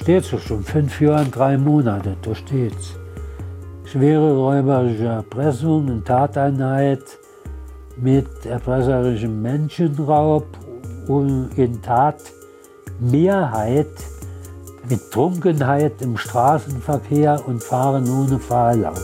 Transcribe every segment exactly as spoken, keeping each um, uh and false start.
steht so schon, fünf Jahre und drei Monate, da steht's. Schwere räuberische Erpressung und Tateinheit mit erpresserischem Menschenraub und in Tatmehrheit mit Trunkenheit im Straßenverkehr und Fahren ohne Fahrerlaubnis.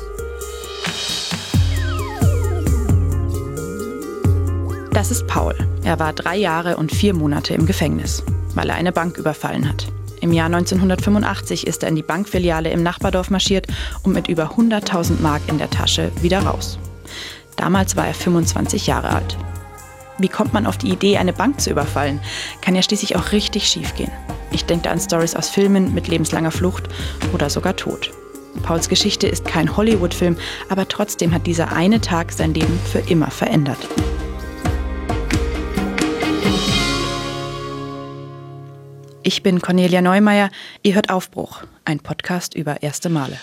Das ist Paul. Er war drei Jahre und vier Monate im Gefängnis, weil er eine Bank überfallen hat. Im Jahr neunzehnhundertfünfundachtzig ist er in die Bankfiliale im Nachbardorf marschiert und mit über hunderttausend Mark in der Tasche wieder raus. Damals war er fünfundzwanzig Jahre alt. Wie kommt man auf die Idee, eine Bank zu überfallen? Kann ja schließlich auch richtig schief gehen. Ich denke da an Storys aus Filmen mit lebenslanger Flucht oder sogar Tod. Pauls Geschichte ist kein Hollywood-Film, aber trotzdem hat dieser eine Tag sein Leben für immer verändert. Ich bin Cornelia Neumeier, ihr hört Aufbruch, ein Podcast über erste Male.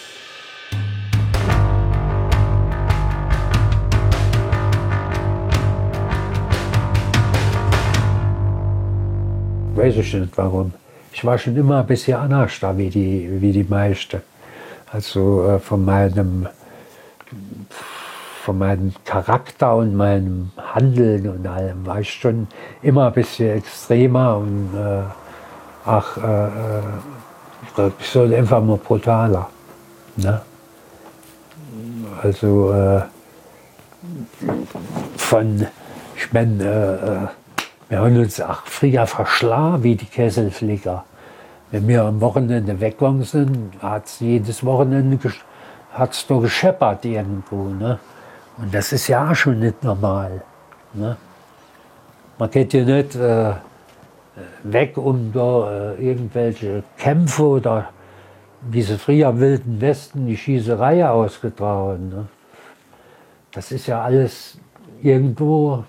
Weiß ich nicht warum. Ich war schon immer ein bisschen anders da wie die, wie die meisten. Also äh, von meinem, von meinem Charakter und meinem Handeln und allem war ich schon immer ein bisschen extremer und äh, ach, äh, äh, ich soll einfach mal brutaler. Ne? Also äh, von, ich meine, äh, wir haben uns auch früher verschlagen wie die Kesselflicker. Wenn wir am Wochenende weggegangen sind, hat es jedes Wochenende hat's da gescheppert irgendwo. Ne? Und das ist ja auch schon nicht normal. Ne? Man geht ja nicht äh, weg, um da äh, irgendwelche Kämpfe oder diese früher Wilden Westen, die Schießerei ausgetragen. Ne? Das ist ja alles irgendwo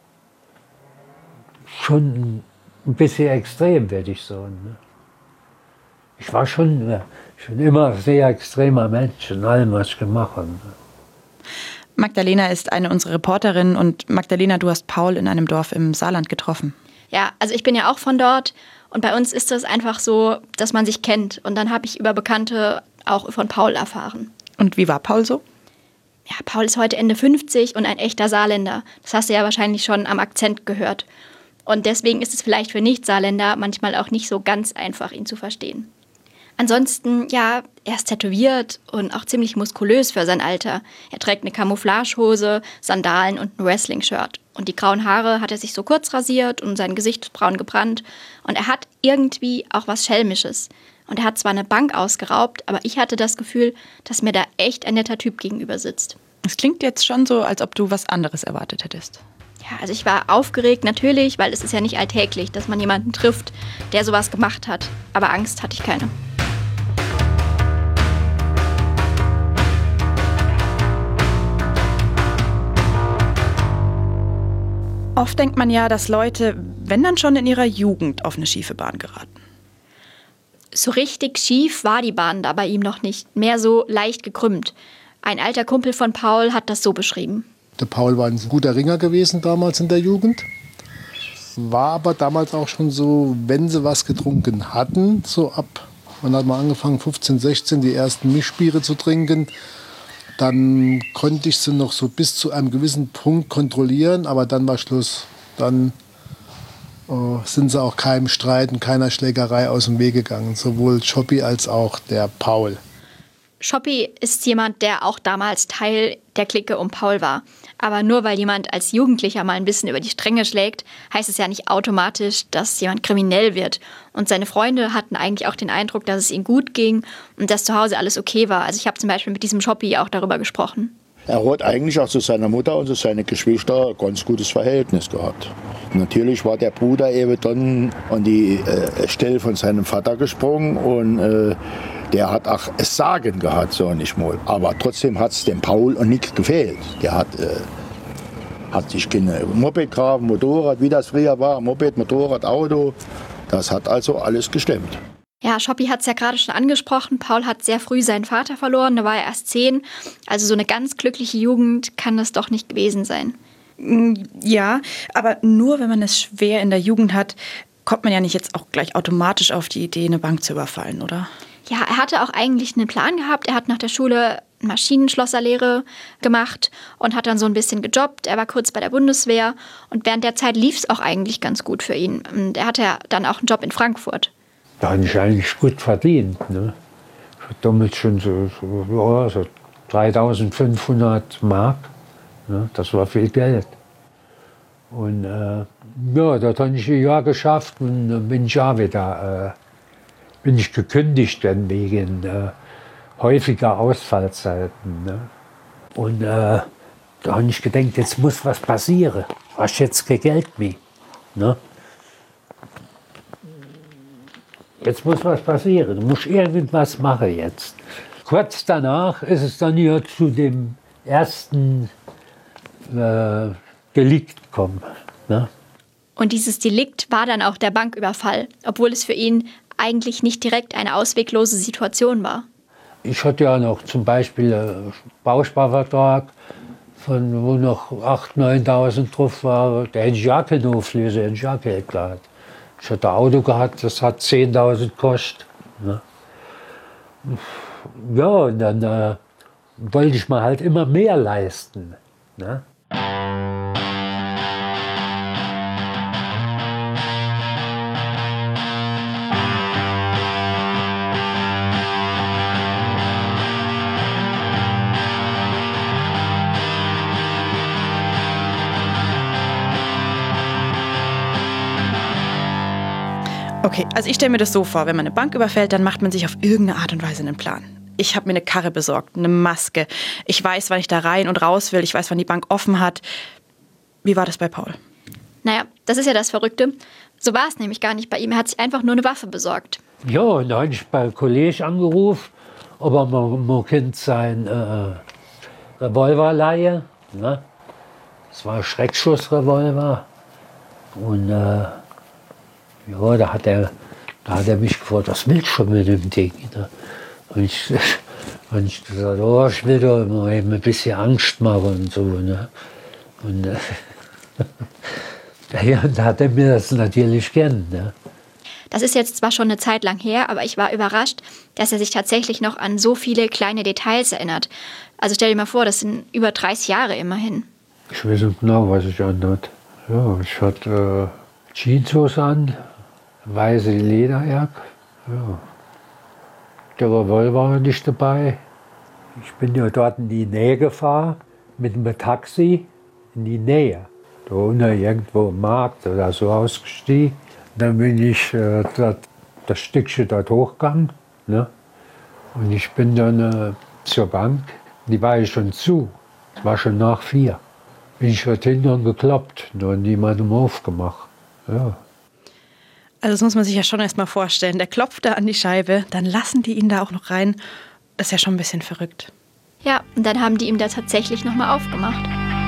schon ein bisschen extrem, würde ich sagen. Ne? Ich war schon, äh, schon immer ein sehr extremer Mensch in allem, was ich gemacht habe. Magdalena ist eine unserer Reporterinnen und Magdalena, du hast Paul in einem Dorf im Saarland getroffen. Ja, also ich bin ja auch von dort und bei uns ist es einfach so, dass man sich kennt. Und dann habe ich über Bekannte auch von Paul erfahren. Und wie war Paul so? Ja, Paul ist heute Ende fünfzig und ein echter Saarländer. Das hast du ja wahrscheinlich schon am Akzent gehört. Und deswegen ist es vielleicht für Nicht-Saarländer manchmal auch nicht so ganz einfach, ihn zu verstehen. Ansonsten, ja, er ist tätowiert und auch ziemlich muskulös für sein Alter. Er trägt eine Camouflagehose, Sandalen und ein Wrestling-Shirt. Und die grauen Haare hat er sich so kurz rasiert und sein Gesicht ist braun gebrannt. Und er hat irgendwie auch was Schelmisches. Und er hat zwar eine Bank ausgeraubt, aber ich hatte das Gefühl, dass mir da echt ein netter Typ gegenüber sitzt. Es klingt jetzt schon so, als ob du was anderes erwartet hättest. Ja, also ich war aufgeregt natürlich, weil es ist ja nicht alltäglich, dass man jemanden trifft, der sowas gemacht hat. Aber Angst hatte ich keine. Oft denkt man ja, dass Leute, wenn dann schon in ihrer Jugend, auf eine schiefe Bahn geraten. So richtig schief war die Bahn da bei ihm noch nicht, mehr so leicht gekrümmt. Ein alter Kumpel von Paul hat das so beschrieben. Der Paul war ein guter Ringer gewesen damals in der Jugend. War aber damals auch schon so, wenn sie was getrunken hatten, so ab, man hat mal angefangen, fünfzehn, sechzehn, die ersten Mischbiere zu trinken. Dann konnte ich sie noch so bis zu einem gewissen Punkt kontrollieren, aber dann war Schluss. Dann äh, sind sie auch keinem Streit und keiner Schlägerei aus dem Weg gegangen, sowohl Schoppi als auch der Paul. Schoppi ist jemand, der auch damals Teil der Clique um Paul war. Aber nur weil jemand als Jugendlicher mal ein bisschen über die Stränge schlägt, heißt es ja nicht automatisch, dass jemand kriminell wird. Und seine Freunde hatten eigentlich auch den Eindruck, dass es ihm gut ging und dass zu Hause alles okay war. Also ich habe zum Beispiel mit diesem Schoppi auch darüber gesprochen. Er hat eigentlich auch zu seiner Mutter und zu seinen Geschwistern ein ganz gutes Verhältnis gehabt. Natürlich war der Bruder eben dann an die äh, Stelle von seinem Vater gesprungen und äh, der hat auch es Sagen gehabt, so nicht mal. Aber trotzdem hat es dem Paul und nichts gefehlt. Der hat, äh, hat sich keine Moped gehabt, Motorrad, wie das früher war, Moped, Motorrad, Auto. Das hat also alles gestimmt. Ja, Schoppi hat es ja gerade schon angesprochen. Paul hat sehr früh seinen Vater verloren, da war er erst zehn. Also so eine ganz glückliche Jugend kann das doch nicht gewesen sein. Ja, aber nur wenn man es schwer in der Jugend hat, kommt man ja nicht jetzt auch gleich automatisch auf die Idee, eine Bank zu überfallen, oder? Ja, er hatte auch eigentlich einen Plan gehabt. Er hat nach der Schule Maschinenschlosserlehre gemacht und hat dann so ein bisschen gejobbt. Er war kurz bei der Bundeswehr und während der Zeit lief es auch eigentlich ganz gut für ihn. Und er hatte ja dann auch einen Job in Frankfurt. Da habe ich eigentlich gut verdient. Ne? Ich hatte damals schon so, so, ja, so dreitausendfünfhundert Mark. Ne? Das war viel Geld. Und äh, ja, das habe ich ein Jahr geschafft und dann bin ich ja wieder äh, bin ich gekündigt werden wegen äh, häufiger Ausfallzeiten. Ne? Und äh, da habe ich gedacht, jetzt muss was passieren. Du hast jetzt kein Geld mehr. Ne? Jetzt muss was passieren. Du musst irgendwas machen jetzt. Kurz danach ist es dann ja zu dem ersten äh, Delikt gekommen. Ne? Und dieses Delikt war dann auch der Banküberfall, obwohl es für ihn eigentlich nicht direkt eine ausweglose Situation war. Ich hatte ja noch zum Beispiel einen Bausparvertrag, von wo noch achttausend, neuntausend drauf war. Der hätte ich ja keine Auflöse, hätte ich ja Geld gehabt. Ich hatte ein Auto gehabt, das hat zehntausend gekostet. Ne? Ja, und dann äh, wollte ich mir halt immer mehr leisten. Ne? Okay, also ich stelle mir das so vor, wenn man eine Bank überfällt, dann macht man sich auf irgendeine Art und Weise einen Plan. Ich habe mir eine Karre besorgt, eine Maske. Ich weiß, wann ich da rein und raus will. Ich weiß, wann die Bank offen hat. Wie war das bei Paul? Naja, das ist ja das Verrückte. So war es nämlich gar nicht bei ihm. Er hat sich einfach nur eine Waffe besorgt. Ja, und da habe ich bei einem Kollegen angerufen, ob er mal, mal Kind sein äh, Revolver leihe. Ne? Das war ein Schreckschussrevolver. Und äh, ja, da hat, er, da hat er mich gefragt, was willst du schon mit dem Ding? Ne? Und ich, und ich gesagt, oh, ich will doch mal eben ein bisschen Angst machen und so. Ne? Und äh, ja, da hat er mir das natürlich gern. Ne? Das ist jetzt zwar schon eine Zeit lang her, aber ich war überrascht, dass er sich tatsächlich noch an so viele kleine Details erinnert. Also stell dir mal vor, das sind über dreißig Jahre immerhin. Ich weiß nicht genau, was ich anhatte. Ja, ich hatte äh, Jeanshose an, weiße Lederjacke. Ja. Der Revolver war nicht dabei. Ich bin ja dort in die Nähe gefahren, mit einem Taxi in die Nähe. Da unten irgendwo im Markt oder so ausgestiegen. Dann bin ich äh, dort, das Stückchen dort hochgegangen. Ne? Und ich bin dann äh, zur Bank. Die war ja schon zu. Es war schon nach vier. Bin ich dort hinten und gekloppt. Da hat niemandem aufgemacht. Ja. Also das muss man sich ja schon erst mal vorstellen. Der klopft da an die Scheibe, dann lassen die ihn da auch noch rein. Das ist ja schon ein bisschen verrückt. Ja, und dann haben die ihm da tatsächlich noch mal aufgemacht.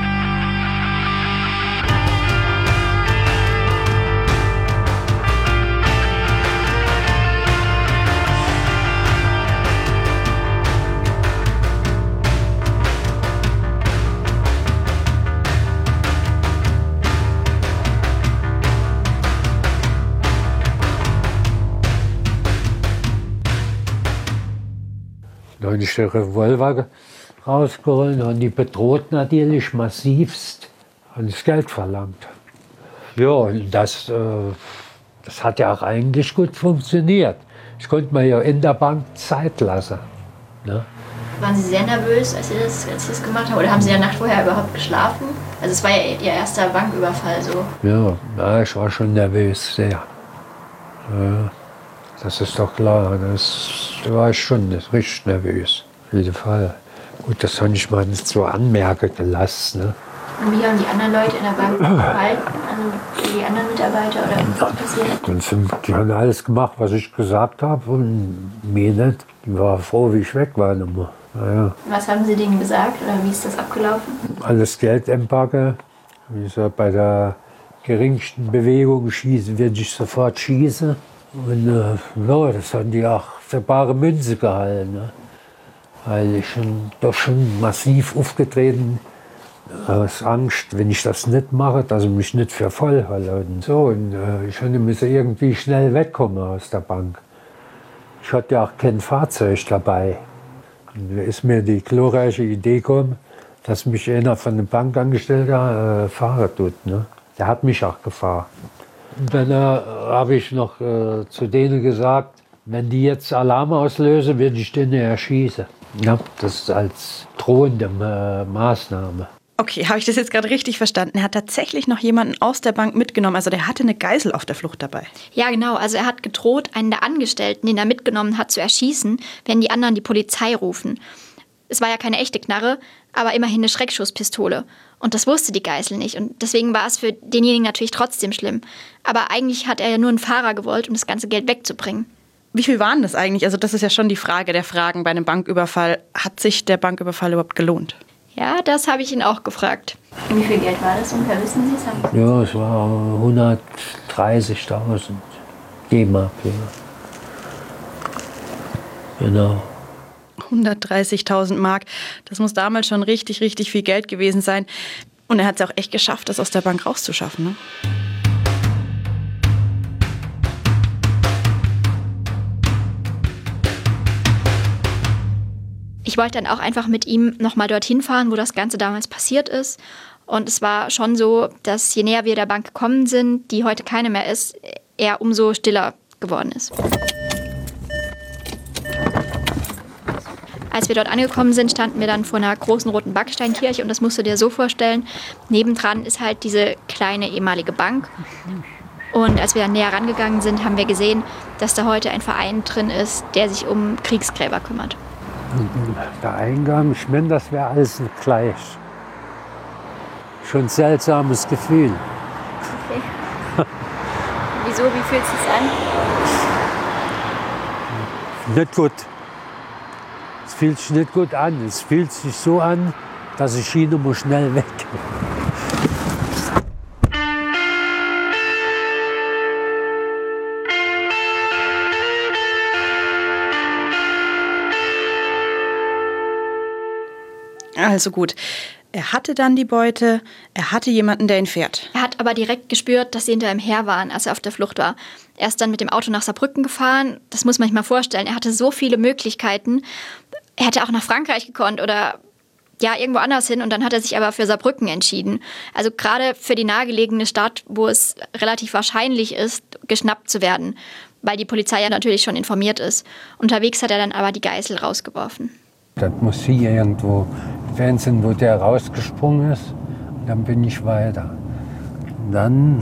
Da habe ich den Revolver rausgeholt und die bedroht natürlich massivst und das Geld verlangt. Ja, und das, äh, das hat ja auch eigentlich gut funktioniert. Ich konnte mir ja in der Bank Zeit lassen. Ne? Waren Sie sehr nervös, als Sie, das, als Sie das gemacht haben? Oder haben Sie ja Nacht vorher überhaupt geschlafen? Also es war ja Ihr erster Banküberfall so. Ja, ja, ich war schon nervös, sehr. Ja, das ist doch klar, das, da war ich schon richtig nervös, auf jeden Fall. Gut, das habe ich mal nicht so anmerken gelassen. Ne? Und wie haben die anderen Leute in der Bank verhalten? Also die anderen Mitarbeiter oder was passiert? Und sind, die haben alles gemacht, was ich gesagt habe und mir nicht. Die war froh, wie ich weg war. Naja. Was haben Sie denen gesagt oder wie ist das abgelaufen? Alles Geld empacke. Wie gesagt, bei der geringsten Bewegung schießen, werde ich sofort schießen. Und äh, ja, das haben die auch für bare Münze gehalten. Ne? Weil ich schon, doch schon massiv aufgetreten aus Angst, wenn ich das nicht mache, dass sie mich nicht für voll halten. Und so, und äh, ich musste irgendwie schnell wegkommen aus der Bank. Ich hatte ja auch kein Fahrzeug dabei. Und da ist mir die glorreiche Idee gekommen, dass mich einer von dem Bankangestellter äh, fahren tut. Ne? Der hat mich auch gefahren. Und dann äh, habe ich noch äh, zu denen gesagt, wenn die jetzt Alarm auslösen, würde ich den erschießen. Ja, das ist als drohende äh, Maßnahme. Okay, habe ich das jetzt gerade richtig verstanden? Er hat tatsächlich noch jemanden aus der Bank mitgenommen. Also der hatte eine Geisel auf der Flucht dabei. Ja, genau. Also er hat gedroht, einen der Angestellten, den er mitgenommen hat, zu erschießen, wenn die anderen die Polizei rufen. Es war ja keine echte Knarre, aber immerhin eine Schreckschusspistole. Und das wusste die Geisel nicht. Und deswegen war es für denjenigen natürlich trotzdem schlimm. Aber eigentlich hat er ja nur einen Fahrer gewollt, um das ganze Geld wegzubringen. Wie viel waren das eigentlich? Also das ist ja schon die Frage der Fragen bei einem Banküberfall. Hat sich der Banküberfall überhaupt gelohnt? Ja, das habe ich ihn auch gefragt. Wie viel Geld war das ungefähr? Wissen Sie es? Ja, es war hundertdreißigtausend D-Mark. Ja. Genau. hundertdreißigtausend Mark. Das muss damals schon richtig, richtig viel Geld gewesen sein. Und er hat es auch echt geschafft, das aus der Bank rauszuschaffen, ne? Ich wollte dann auch einfach mit ihm nochmal dorthin fahren, wo das Ganze damals passiert ist. Und es war schon so, dass je näher wir der Bank gekommen sind, die heute keine mehr ist, er umso stiller geworden ist. Als wir dort angekommen sind, standen wir dann vor einer großen roten Backsteinkirche. Und das musst du dir so vorstellen, nebendran ist halt diese kleine ehemalige Bank. Und als wir dann näher rangegangen sind, haben wir gesehen, dass da heute ein Verein drin ist, der sich um Kriegsgräber kümmert. Der Eingang, ich meine, das wäre alles gleich. Schon ein seltsames Gefühl. Okay. Wieso? Wie fühlt es sich an? Nicht gut. Es fühlt sich nicht gut an. Es fühlt sich so an, dass ich hier muss schnell weg. Also gut, er hatte dann die Beute, er hatte jemanden, der ihn fährt. Er hat aber direkt gespürt, dass sie hinter ihm her waren, als er auf der Flucht war. Er ist dann mit dem Auto nach Saarbrücken gefahren. Das muss man sich mal vorstellen. Er hatte so viele Möglichkeiten. Er hätte auch nach Frankreich gekonnt oder ja, irgendwo anders hin. Und dann hat er sich aber für Saarbrücken entschieden. Also gerade für die nahegelegene Stadt, wo es relativ wahrscheinlich ist, geschnappt zu werden. Weil die Polizei ja natürlich schon informiert ist. Unterwegs hat er dann aber die Geisel rausgeworfen. Das muss hier irgendwo Fernsehen, wo der rausgesprungen ist. Und dann bin ich weiter. Und dann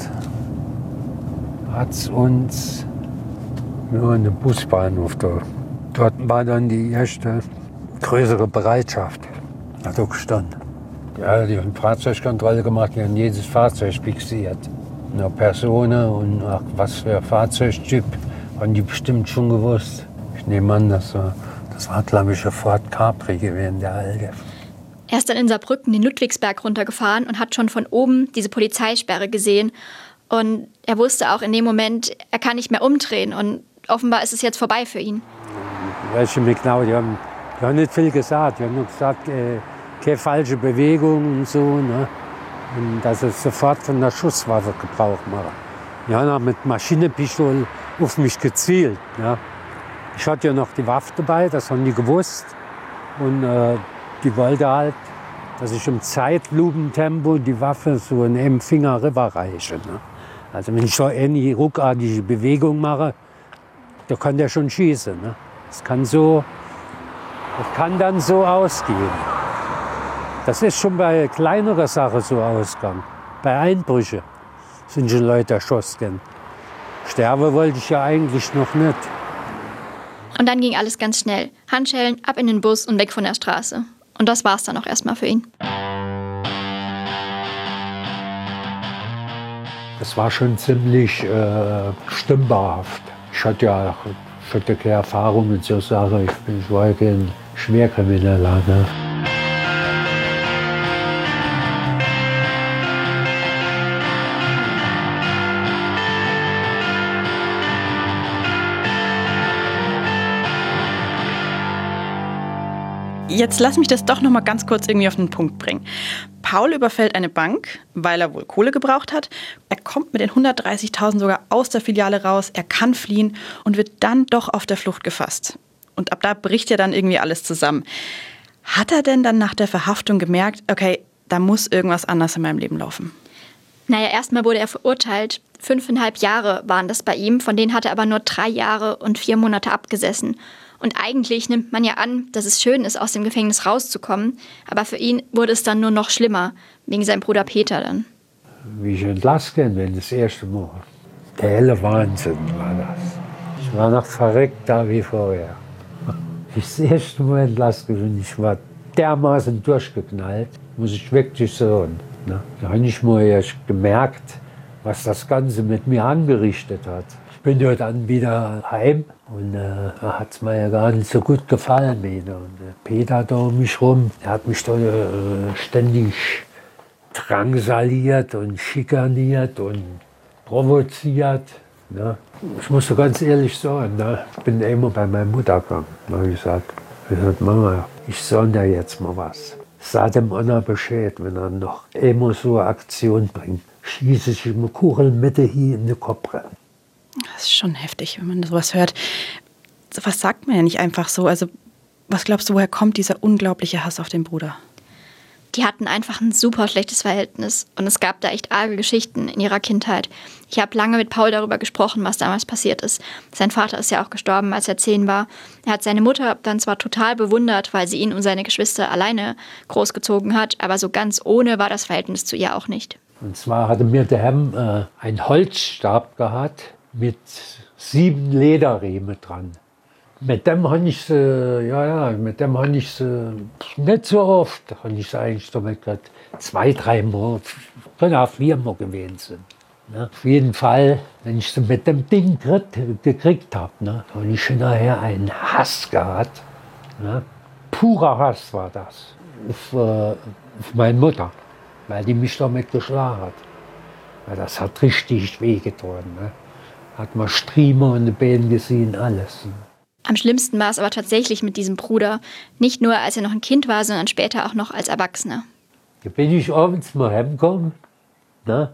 hat es uns nur einen Busbahnhof da. Dort war dann die erste größere Bereitschaft. Da hat gestanden. Ja, die haben Fahrzeugkontrolle gemacht, die haben jedes Fahrzeug fixiert. Eine Person und ach, was für Fahrzeugtyp, haben die bestimmt schon gewusst. Ich nehme an, dass so Das war, glaube ich, ein Ford Capri gewesen, der alte. Er ist dann in Saarbrücken den Ludwigsberg runtergefahren und hat schon von oben diese Polizeisperre gesehen. Und er wusste auch in dem Moment, er kann nicht mehr umdrehen. Und offenbar ist es jetzt vorbei für ihn. Welche mir genau, die haben, die haben nicht viel gesagt. Die haben nur gesagt, äh, keine falsche Bewegung und so. Ne? Und dass sie sofort von der Schusswaffe Gebrauch machen. Die haben auch mit Maschinenpistole auf mich gezielt. Ja? Ich hatte ja noch die Waffe dabei, das haben die gewusst. Und äh, die wollte halt, dass ich im Zeitlupentempo die Waffe so in einem Finger rüberreiche. Ne? Also wenn ich so eine ruckartige Bewegung mache, da kann der schon schießen. Ne? Das kann so, das kann dann so ausgehen. Das ist schon bei kleineren Sachen so ausgegangen. Bei Einbrüchen sind schon Leute erschossen. Sterben wollte ich ja eigentlich noch nicht. Und dann ging alles ganz schnell. Handschellen, ab in den Bus und weg von der Straße. Und das war's dann auch erstmal für ihn. Das war schon ziemlich äh, stümperhaft. Ich hatte ja ich hatte keine Erfahrung mit so Sachen. Ich, bin, ich war ja kein Schwerkrimineller. Ne? Jetzt lass mich das doch noch mal ganz kurz irgendwie auf den Punkt bringen. Paul überfällt eine Bank, weil er wohl Kohle gebraucht hat. Er kommt mit den hundertdreißigtausend sogar aus der Filiale raus, er kann fliehen und wird dann doch auf der Flucht gefasst. Und ab da bricht ja dann irgendwie alles zusammen. Hat er denn dann nach der Verhaftung gemerkt, okay, da muss irgendwas anders in meinem Leben laufen? Naja, erstmal wurde er verurteilt. Fünfeinhalb Jahre waren das bei ihm, von denen hat er aber nur drei Jahre und vier Monate abgesessen. Und eigentlich nimmt man ja an, dass es schön ist, aus dem Gefängnis rauszukommen. Aber für ihn wurde es dann nur noch schlimmer, wegen seinem Bruder Peter dann. Wie ich entlassen bin, das erste Mal. Der helle Wahnsinn war das. Ich war noch verreckt da wie vorher. Ich das erste Mal entlassen bin, ich war dermaßen durchgeknallt, muss ich wirklich sagen. Ne? Da habe ich mal erst gemerkt, was das Ganze mit mir angerichtet hat. Ich bin ja dann wieder heim und äh, da hat es mir ja gar nicht so gut gefallen. Wieder. Und, äh, Peter da um mich rum, der hat mich da äh, ständig drangsaliert und schikaniert und provoziert. Ne? Ich muss so ganz ehrlich sagen, ne? Ich bin immer bei meiner Mutter gegangen. Da habe ich gesagt, ich gesagt, Mama, ich soll da jetzt mal was. Sag dem Anna Bescheid, wenn er noch immer so eine Aktion bringt. Schieße ich ihm eine Kugelmitte hier in den Kopf rein. Das ist schon heftig, wenn man sowas hört. Sowas sagt man ja nicht einfach so. Also, was glaubst du, woher kommt dieser unglaubliche Hass auf den Bruder? Die hatten einfach ein super schlechtes Verhältnis. Und es gab da echt arge Geschichten in ihrer Kindheit. Ich habe lange mit Paul darüber gesprochen, was damals passiert ist. Sein Vater ist ja auch gestorben, als er zehn war. Er hat seine Mutter dann zwar total bewundert, weil sie ihn und seine Geschwister alleine großgezogen hat, aber so ganz ohne war das Verhältnis zu ihr auch nicht. Und zwar hatte mir der Herr äh, einen Holzstab gehabt mit sieben Lederriemen dran. Mit dem habe ich sie, ja, ja, mit dem habe ich sie nicht so oft, habe ich sie eigentlich damit gehabt, zwei, drei Mal, können auch vier Mal gewesen sein. Ne? Auf jeden Fall, wenn ich sie mit dem Ding gekriegt, gekriegt habe, ne, habe ich schon nachher einen Hass gehabt. Ne? Purer Hass war das auf, äh, auf meine Mutter, weil die mich damit geschlagen hat. Weil das hat richtig wehgetan. Ne? Hat man Striemen und die Beine gesehen, alles. Ne? Am schlimmsten war es aber tatsächlich mit diesem Bruder. Nicht nur, als er noch ein Kind war, sondern später auch noch als Erwachsener. Da bin ich abends mal heimgekommen, ne?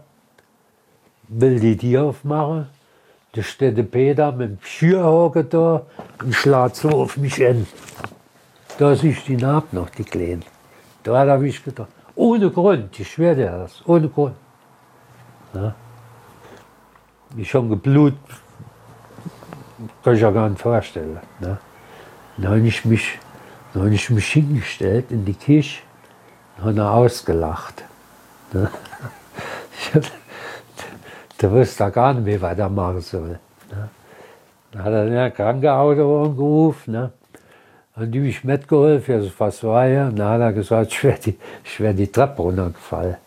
Will die Tür aufmachen. Da steht der Peter mit dem Schürhaken da und schlägt so auf mich hin. Da sehe ich die Narbe noch, die Kleinen. Da habe ich gedacht, ohne Grund, ich schwöre dir das, ohne Grund. Ne? Ich schon geblutet. Kann ich ja gar nicht vorstellen. Ne? Dann habe ich mich, dann habe ich mich hingestellt in die Küche und habe ausgelacht. Ne? Der wusste da gar nicht mehr, was er machen soll. Ne? Dann hat er den Krankenauto angerufen. Ne? Haben die mich mitgeholfen, also was war ja. Dann hat er gesagt, ich wäre die, ich wär die Treppe runtergefallen.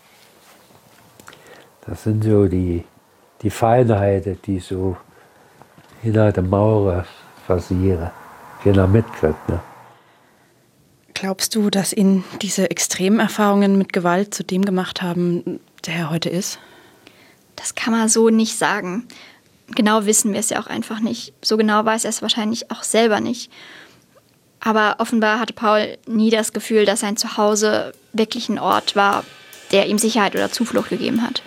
Das sind so die, die Feinheiten, die so hinter der Mauer passieren. Keiner mitkriegt. Ne? Glaubst du, dass ihn diese extremen Erfahrungen mit Gewalt zu dem gemacht haben, der er heute ist? Das kann man so nicht sagen. Genau wissen wir es ja auch einfach nicht. So genau weiß er es wahrscheinlich auch selber nicht. Aber offenbar hatte Paul nie das Gefühl, dass sein Zuhause wirklich ein Ort war, der ihm Sicherheit oder Zuflucht gegeben hat.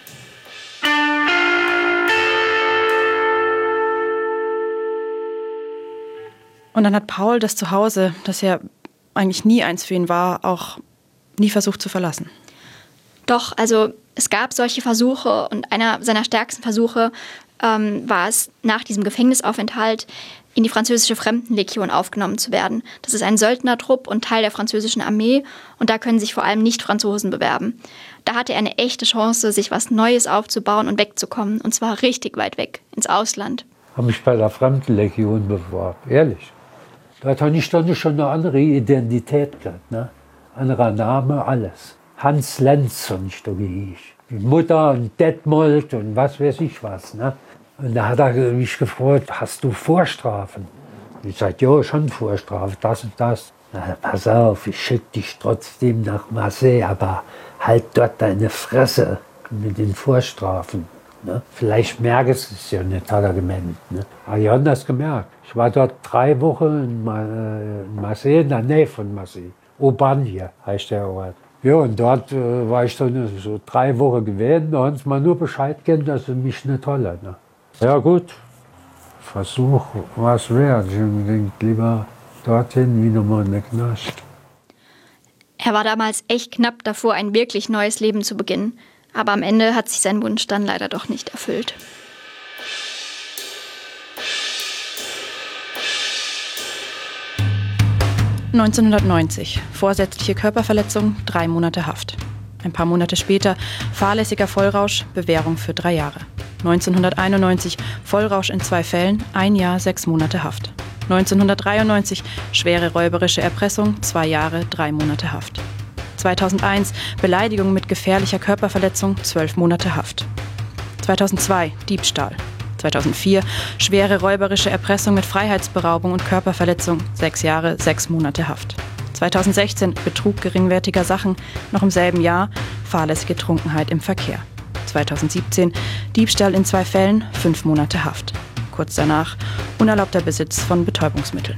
Und dann hat Paul das Zuhause, das ja eigentlich nie eins für ihn war, auch nie versucht zu verlassen. Doch, also es gab solche Versuche und einer seiner stärksten Versuche ähm, war es, nach diesem Gefängnisaufenthalt in die französische Fremdenlegion aufgenommen zu werden. Das ist ein Söldnertrupp und Teil der französischen Armee und da können sich vor allem Nicht-Franzosen bewerben. Da hatte er eine echte Chance, sich was Neues aufzubauen und wegzukommen, und zwar richtig weit weg, ins Ausland. Habe mich bei der Fremdenlegion beworben, ehrlich. Da hatte ich dann schon eine andere Identität gehabt, ne? Anderer Name, alles. Hans Lenz und ich da hieß. Die Mutter und Detmold und was weiß ich was. Ne? Und da hat er mich gefragt, hast du Vorstrafen? Ich sagte, ja, schon Vorstrafen, das und das. Na, pass auf, ich schicke dich trotzdem nach Marseille, aber halt dort deine Fresse mit den Vorstrafen. Ne? Vielleicht merkst du es ja nicht, hat er gemeint. Ne? Aber die haben das gemerkt. Ich war dort drei Wochen in, Ma in Marseille, in der Nähe von Marseille. Aubagne heißt der Ort. Ja, und dort äh, war ich dann so drei Wochen gewesen. Da haben sie mal nur Bescheid gegeben, dass sie mich nicht holen. Ne? Ja gut, Versuch was wert. Ich denke lieber dorthin wie nochmal in der Knast. Er war damals echt knapp davor, ein wirklich neues Leben zu beginnen. Aber am Ende hat sich sein Wunsch dann leider doch nicht erfüllt. neunzehnhundertneunzig. Vorsätzliche Körperverletzung, drei Monate Haft. Ein paar Monate später fahrlässiger Vollrausch, Bewährung für drei Jahre. neunzehnhunderteinundneunzig. Vollrausch in zwei Fällen, ein Jahr, sechs Monate Haft. neunzehnhundertdreiundneunzig. Schwere räuberische Erpressung, zwei Jahre, drei Monate Haft. zweitausendeins. Beleidigung mit gefährlicher Körperverletzung, zwölf Monate Haft. zweitausendzwei. Diebstahl. zweitausendvier. Schwere räuberische Erpressung mit Freiheitsberaubung und Körperverletzung, sechs Jahre, sechs Monate Haft. zweitausendsechzehn. Betrug geringwertiger Sachen, noch im selben Jahr fahrlässige Trunkenheit im Verkehr. zweitausendsiebzehn. Diebstahl in zwei Fällen, fünf Monate Haft. Kurz danach unerlaubter Besitz von Betäubungsmitteln.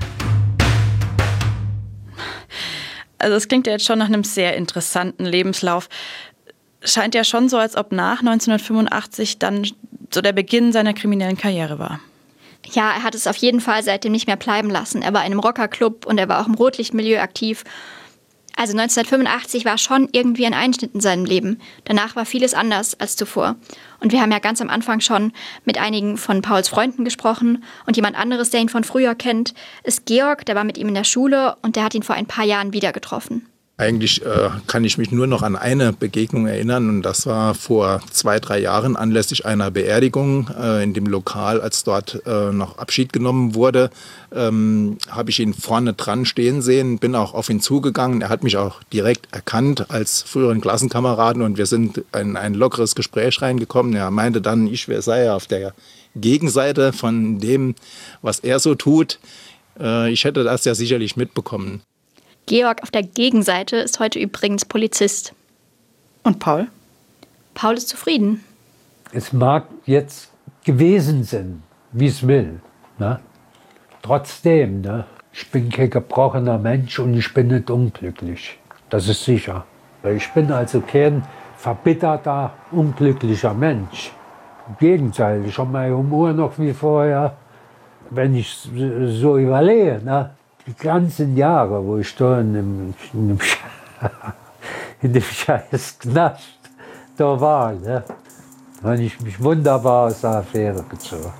Also es klingt ja jetzt schon nach einem sehr interessanten Lebenslauf. Scheint ja schon so, als ob nach neunzehnhundertfünfundachtzig dann so der Beginn seiner kriminellen Karriere war. Ja, er hat es auf jeden Fall seitdem nicht mehr bleiben lassen. Er war in einem Rockerclub und er war auch im Rotlichtmilieu aktiv. Also neunzehnhundertfünfundachtzig war schon irgendwie ein Einschnitt in seinem Leben. Danach war vieles anders als zuvor. Und wir haben ja ganz am Anfang schon mit einigen von Pauls Freunden gesprochen. Und jemand anderes, der ihn von früher kennt, ist Georg. Der war mit ihm in der Schule und der hat ihn vor ein paar Jahren wieder getroffen. Eigentlich äh, kann ich mich nur noch an eine Begegnung erinnern und das war vor zwei, drei Jahren anlässlich einer Beerdigung äh, in dem Lokal, als dort äh, noch Abschied genommen wurde, ähm, habe ich ihn vorne dran stehen sehen, bin auch auf ihn zugegangen. Er hat mich auch direkt erkannt als früheren Klassenkameraden und wir sind in ein lockeres Gespräch reingekommen. Er meinte dann, ich sei ja auf der Gegenseite von dem, was er so tut. Äh, ich hätte das ja sicherlich mitbekommen. Georg auf der Gegenseite ist heute übrigens Polizist. Und Paul? Paul ist zufrieden. Es mag jetzt gewesen sein, wie es will. Ne? Trotzdem, ne? Ich bin kein gebrochener Mensch und ich bin nicht unglücklich. Das ist sicher. Ich bin also kein verbitterter, unglücklicher Mensch. Im Gegenteil, ich habe meinen Humor noch wie vorher, wenn ich so überlege. Ne? Die ganzen Jahre, wo ich da in dem, in dem, in dem scheiß Knast da war, ne, habe ich mich wunderbar aus der Affäre gezogen.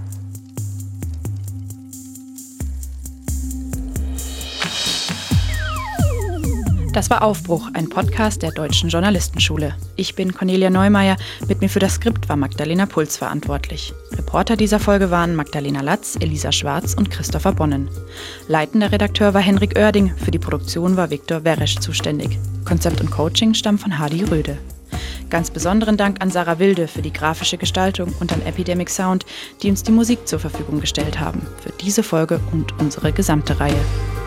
Das war Aufbruch, ein Podcast der Deutschen Journalistenschule. Ich bin Cornelia Neumeier, mit mir für das Skript war Magdalena Puls verantwortlich. Reporter dieser Folge waren Magdalena Latz, Elisa Schwarz und Christopher Bonnen. Leitender Redakteur war Henrik Oerding, für die Produktion war Viktor Weresch zuständig. Konzept und Coaching stammt von Hadi Röde. Ganz besonderen Dank an Sarah Wilde für die grafische Gestaltung und an Epidemic Sound, die uns die Musik zur Verfügung gestellt haben, für diese Folge und unsere gesamte Reihe.